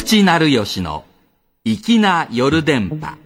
口なるよしの粋な夜電波。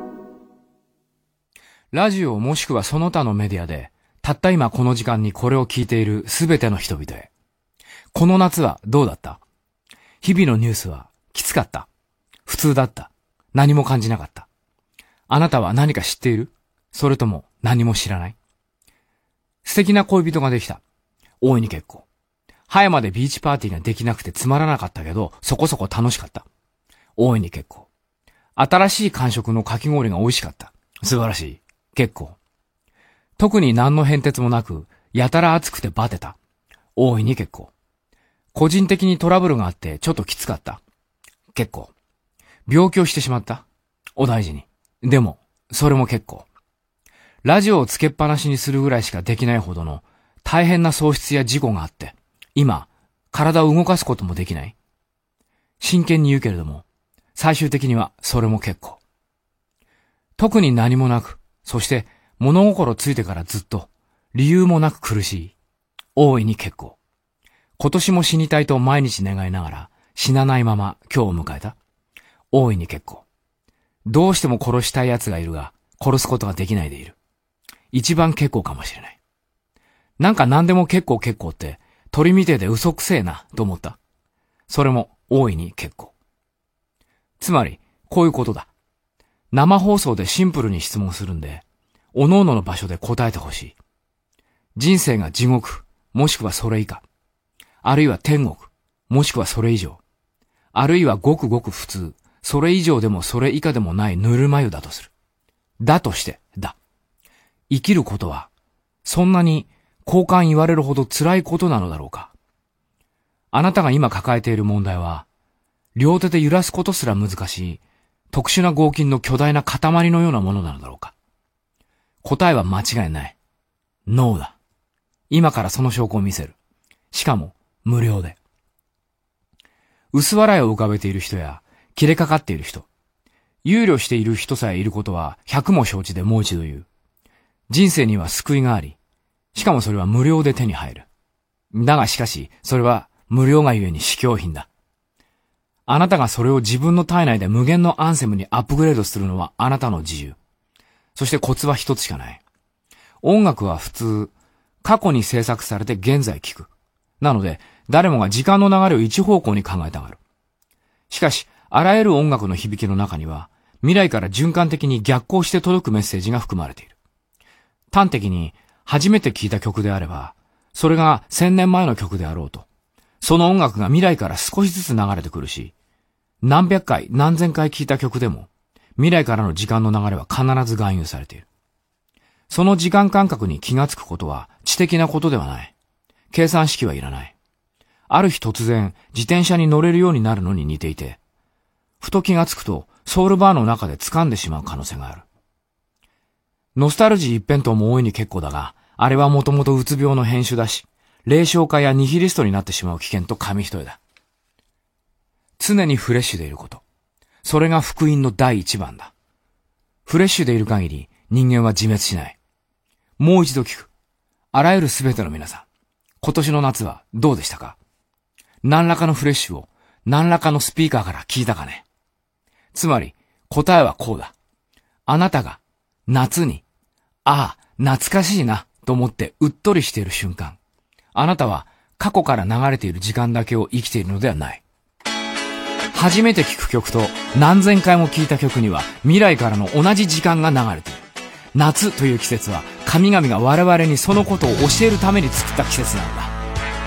ラジオもしくはその他のメディアで、たった今この時間にこれを聞いているすべての人々へ。この夏はどうだった？日々のニュースはきつかった？普通だった？何も感じなかった？あなたは何か知っている？それとも何も知らない？素敵な恋人ができた。大いに結構。葉山でビーチパーティーができなくてつまらなかったけど、そこそこ楽しかった。大いに結構。新しい感触のかき氷が美味しかった。素晴らしい。結構。特に何の変哲もなく、やたら暑くてバテた。大いに結構。個人的にトラブルがあってちょっときつかった。結構。病気をしてしまった。お大事に。でも、それも結構。ラジオをつけっぱなしにするぐらいしかできないほどの大変な喪失や事故があって、今、体を動かすこともできない。真剣に言うけれども、最終的にはそれも結構。特に何もなく、そして物心ついてからずっと、理由もなく苦しい。大いに結構。今年も死にたいと毎日願いながら、死なないまま今日を迎えた。大いに結構。どうしても殺したい奴がいるが、殺すことができないでいる。一番結構かもしれない。なんか何でも結構結構って、鳥みてえで嘘くせえな、と思った。それも大いに結構。つまり、こういうことだ。生放送でシンプルに質問するんで、各々の場所で答えてほしい。人生が地獄、もしくはそれ以下。あるいは天国、もしくはそれ以上。あるいはごくごく普通、それ以上でもそれ以下でもないぬるま湯だとする。だとして、だ。生きることは、そんなに交換言われるほど辛いことなのだろうか。あなたが今抱えている問題は、両手で揺らすことすら難しい、特殊な合金の巨大な塊のようなものなのだろうか。答えは間違いない。ノーだ。今からその証拠を見せる。しかも、無料で。薄笑いを浮かべている人や、切れかかっている人、憂慮している人さえいることは100も承知でもう一度言う。人生には救いがあり、しかもそれは無料で手に入る。だがしかし、それは無料がゆえに試供品だ。あなたがそれを自分の体内で無限のアンセムにアップグレードするのはあなたの自由。そしてコツは一つしかない。音楽は普通、過去に制作されて現在聴く。なので、誰もが時間の流れを一方向に考えたがる。しかし、あらゆる音楽の響きの中には、未来から循環的に逆行して届くメッセージが含まれている。端的に、初めて聴いた曲であれば、それが1000年前の曲であろうと、その音楽が未来から少しずつ流れてくるし、何百回、何千回聴いた曲でも、未来からの時間の流れは必ず含有されている。その時間感覚に気がつくことは知的なことではない。計算式はいらない。ある日突然、自転車に乗れるようになるのに似ていて、ふと気がつくと、ソウルバーの中で掴んでしまう可能性がある。ノスタルジー一辺倒も大いに結構だが、あれはもともとうつ病の変種だし、霊障家やニヒリストになってしまう危険と紙一重だ。常にフレッシュでいること。それが福音の第一番だ。フレッシュでいる限り人間は自滅しない。もう一度聞く。あらゆるすべての皆さん。今年の夏はどうでしたか？何らかのフレッシュを何らかのスピーカーから聞いたかね？つまり答えはこうだ。あなたが夏に、ああ、懐かしいなと思ってうっとりしている瞬間。あなたは過去から流れている時間だけを生きているのではない。初めて聴く曲と何千回も聴いた曲には未来からの同じ時間が流れている。夏という季節は神々が我々にそのことを教えるために作った季節なのだ。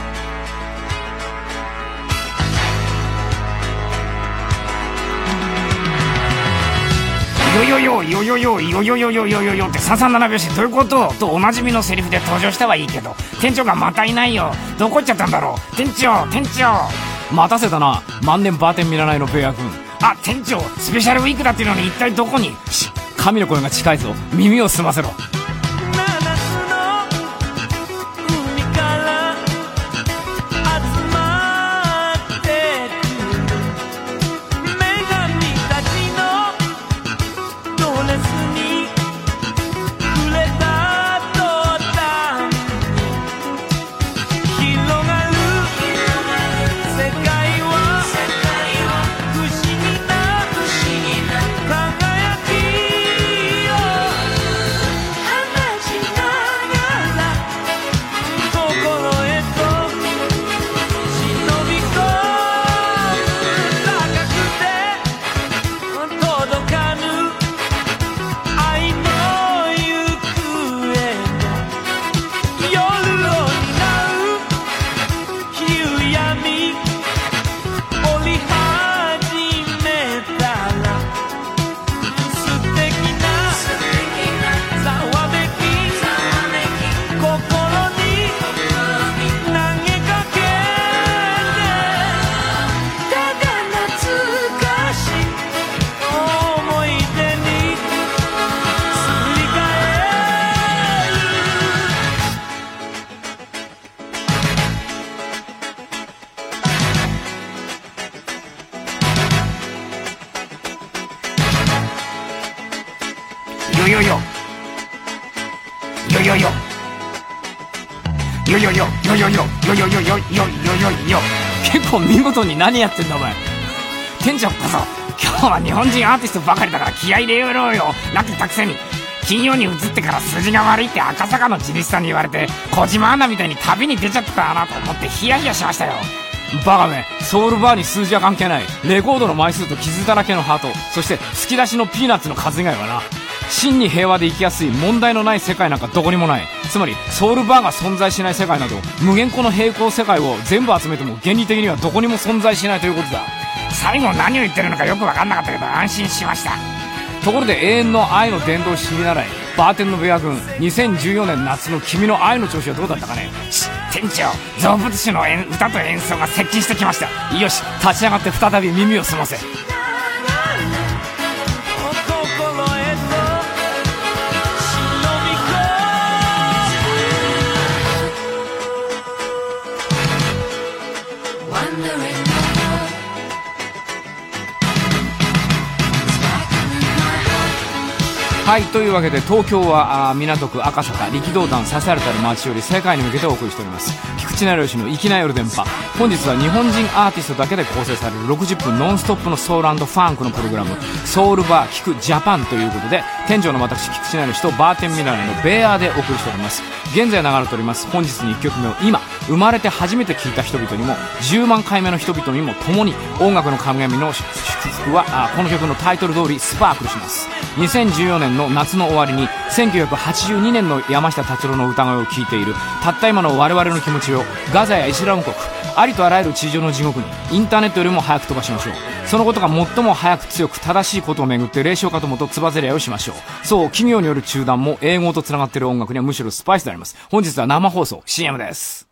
よよよよよよよよよよよよよって337拍子どういうこととおなじみのセリフで登場したはいいけど、店長がまたいないよ。どこ行っちゃったんだろう。店長待たせたな。万年バーテン見習いのベア君。 あ、店長スペシャルウィークだっていうのに一体どこに。 神の声が近いぞ。耳を澄ませろ。 不よよよよよよよよよよよよよよよ。 結構見事に何やってんだお前。 店長こそ今日は日本人アーティストばかりだから気合い入れろよなんて言ったくせに、金曜に移ってから筋が悪いって赤坂の地主さんに言われて、小島アナみたいに旅に出ちゃったなと思ってヒヤヒヤしましたよ。 バカめ、ソウルバーに数字は関係ない。レコードの枚数と傷だらけのハート、そして突き出しのピーナッツの数以外はな。真に平和で生きやすい問題のない世界なんかどこにもない。つまりソウルバーが存在しない世界など、無限個の平行世界を全部集めても原理的にはどこにも存在しないということだ。 最後何を言ってるのかよく分かんなかったけど安心しました。 ところで永遠の愛の伝道師見習いバーテンのベア君、2014年夏の君の愛の調子はどうだったかね。 店長、造物主の歌と演奏が接近してきました。 よし、立ち上がって再び耳を澄ませ。はい、というわけで東京は港区赤坂力道山刺されたる街より世界に向けてお送りしております。菊池成吉の粋な夜電波。本日は日本人アーティストだけで構成される60分ノンストップのソウル&ファンクのプログラム、ソウルバー聞くジャパンということで、店長の私菊池成吉とバーテン見習いのベアーでお送りしております。現在流れております本日に1曲目を今生まれて初めて聴いた人々にも10万回目の人々にも共に音楽の神々の祝福はこの曲のタイトル通りスパークルします。2014年の夏の終わりに1982年の山下達郎の歌声を聴いているたった今の我々の気持ちをガザやイスラム国ありとあらゆる地上の地獄にインターネットよりも早く飛ばしましょう。そのことが最も早く強く正しいことをめぐって霊障かともとつばぜり合いをしましょう。そう、企業による中断も英語とつながっている音楽にはむしろスパイスであります。本日は生放送 CM です。